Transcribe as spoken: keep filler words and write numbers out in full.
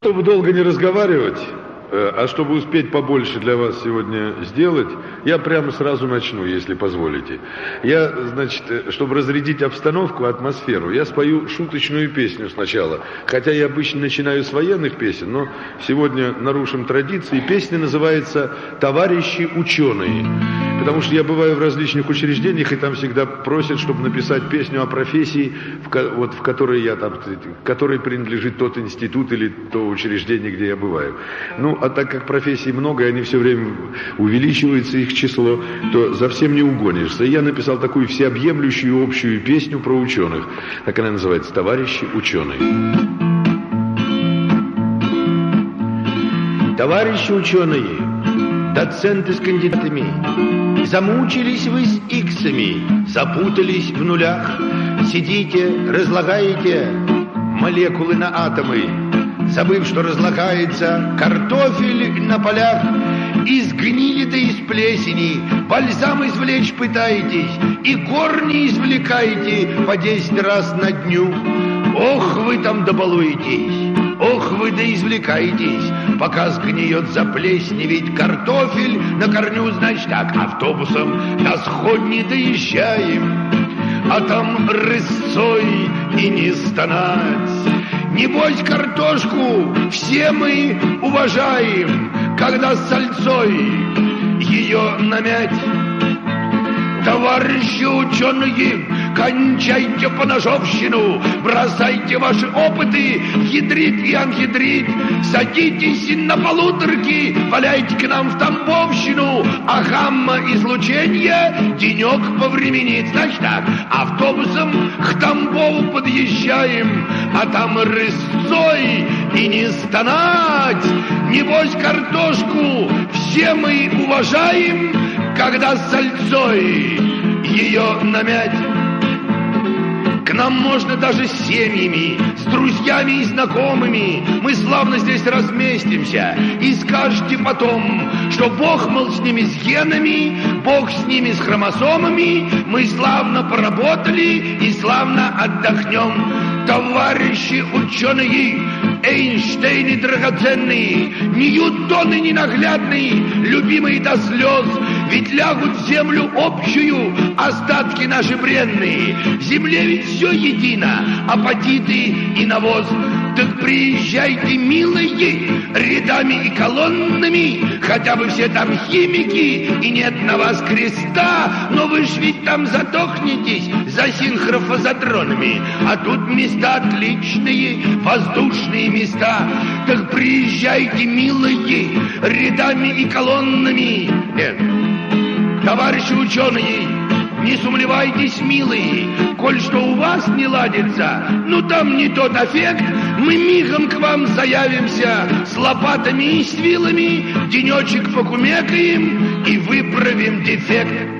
чтобы долго не разговаривать, а чтобы успеть побольше для вас сегодня сделать, я прямо сразу начну, если позволите. Я, значит, чтобы разрядить обстановку, атмосферу, я спою шуточную песню сначала. Хотя я обычно начинаю с военных песен, но сегодня нарушим традиции. Песня называется «Товарищи ученые». Потому что я бываю в различных учреждениях, и там всегда просят, чтобы написать песню о профессии, в, вот, в которой я там, которой принадлежит тот институт или то учреждение, где я бываю. Ну, а так как профессий много, и они все время увеличиваются, их число, то за всем не угонишься. И я написал такую всеобъемлющую общую песню про ученых. Так она называется «Товарищи ученые». Товарищи ученые, доценты с кандидатами, замучились вы с иксами, запутались в нулях, сидите, разлагаете молекулы на атомы, забыв, что разлагается картофель на полях, из гнили да из плесени бальзам извлечь пытаетесь и корни извлекаете по десять раз на дню. Ох, вы там добалуетесь, ох, вы да извлекаетесь, пока сгниет, заплесневеет картофель на корню. Значит так, автобусом на сходни доезжаем, а там рысцой и не стонать. Небось, картошку все мы уважаем, когда с сальцой ее намять. Товарищи ученые, кончайте поножовщину, бросайте ваши опыты, ядрить и анхидрить, садитесь на полуторки, валяйте к нам в Тамбовщину, а гамма-излучение денек повременит. Значит так, автобусом к Тамбову подъезжаем, а там рысцой и не стонать. Небось, картошку все мы уважаем, когда с сальцой ее намять. К нам можно даже с семьями, с друзьями и знакомыми. Мы славно здесь разместимся. И скажете потом, что Бог, мол, с ними с генами, Бог с ними с хромосомами. Мы славно поработали и славно отдохнем. Товарищи ученые, Эйнштейны драгоценные, Ньютоны ненаглядные, любимые до слез, ведь лягут в землю общую остатки наши бренные. В земле ведь все едино, апатиты и навоз. Так приезжайте, милые, рядами и колоннами, хотя бы все там химики, и нет на вас креста, но вы ж ведь там задохнетесь за синхрофазотронами, а тут места отличные, воздушные места. Так приезжайте, милые, рядами и колоннами. Нет, товарищи ученые, не сумлевайтесь, милые, коль что у вас не ладится, ну там не тот эффект, мы мигом к вам заявимся с лопатами и с вилами, денечек покумекаем и выправим дефект.